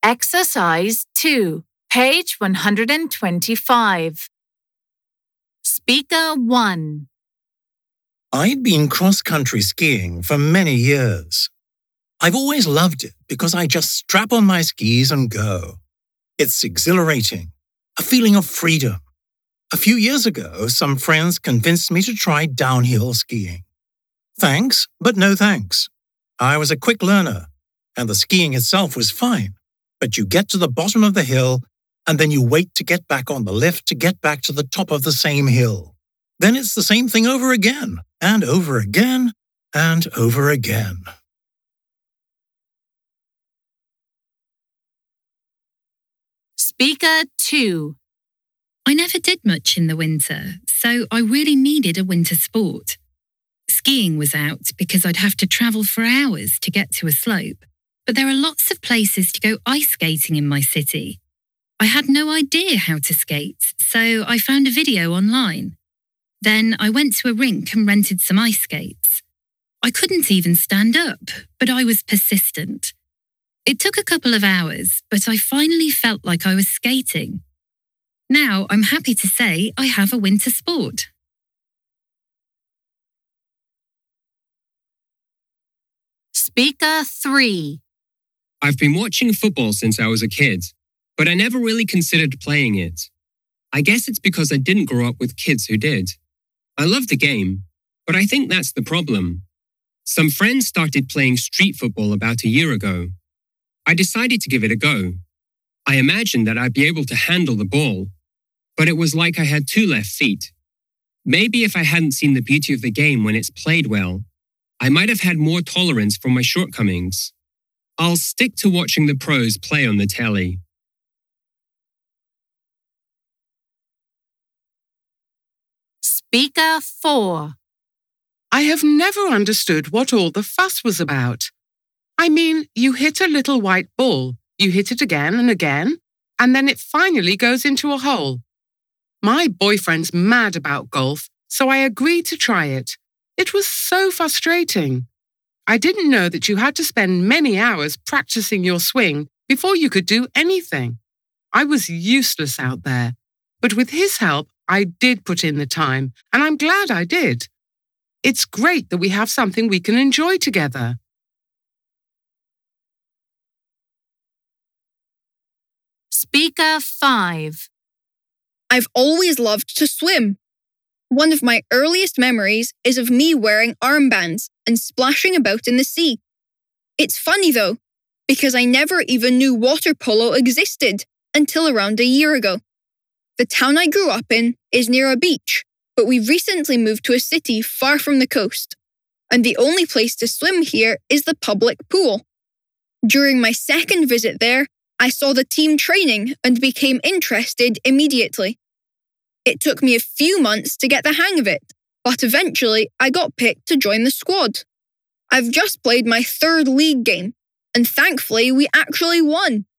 Exercise 2, page 125. Speaker 1. I'd been cross-country skiing for many years. I've always loved it because I just strap on my skis and go. It's exhilarating, a feeling of freedom. A few years ago, some friends convinced me to try downhill skiing. Thanks, but no thanks. I was a quick learner, and the skiing itself was fine. But you get to the bottom of the hill, and then you wait to get back on the lift to get back to the top of the same hill. Then it's the same thing over again, and over again, and over again. Speaker 2. I never did much in the winter, so I really needed a winter sport. Skiing was out because I'd have to travel for hours to get to a slope, but there are lots of places to go ice skating in my city. I had no idea how to skate, so I found a video online. Then I went to a rink and rented some ice skates. I couldn't even stand up, but I was persistent. It took a couple of hours, but I finally felt like I was skating. Now I'm happy to say I have a winter sport. Speaker 3. I've been watching football since I was a kid, but I never really considered playing it. I guess it's because I didn't grow up with kids who did. I love the game, but I think that's the problem. Some friends started playing street football about a year ago. I decided to give it a go. I imagined that I'd be able to handle the ball, but it was like I had two left feet. Maybe if I hadn't seen the beauty of the game when it's played well, I might have had more tolerance for my shortcomings. I'll stick to watching the pros play on the telly. Speaker 4. I have never understood what all the fuss was about. I mean, you hit a little white ball, you hit it again and again, and then it finally goes into a hole. My boyfriend's mad about golf, so I agreed to try it. It was so frustrating. I didn't know that you had to spend many hours practicing your swing before you could do anything. I was useless out there, but with his help, I did put in the time, and I'm glad I did. It's great that we have something we can enjoy together. Speaker 5. I've always loved to swim. One of my earliest memories is of me wearing armbands and splashing about in the sea. It's funny though, because I never even knew water polo existed until around a year ago. The town I grew up in is near a beach, but we recently moved to a city far from the coast, and the only place to swim here is the public pool. During my second visit there, I saw the team training and became interested immediately. It took me a few months to get the hang of it, but eventually I got picked to join the squad. I've just played my third league game, and thankfully we actually won.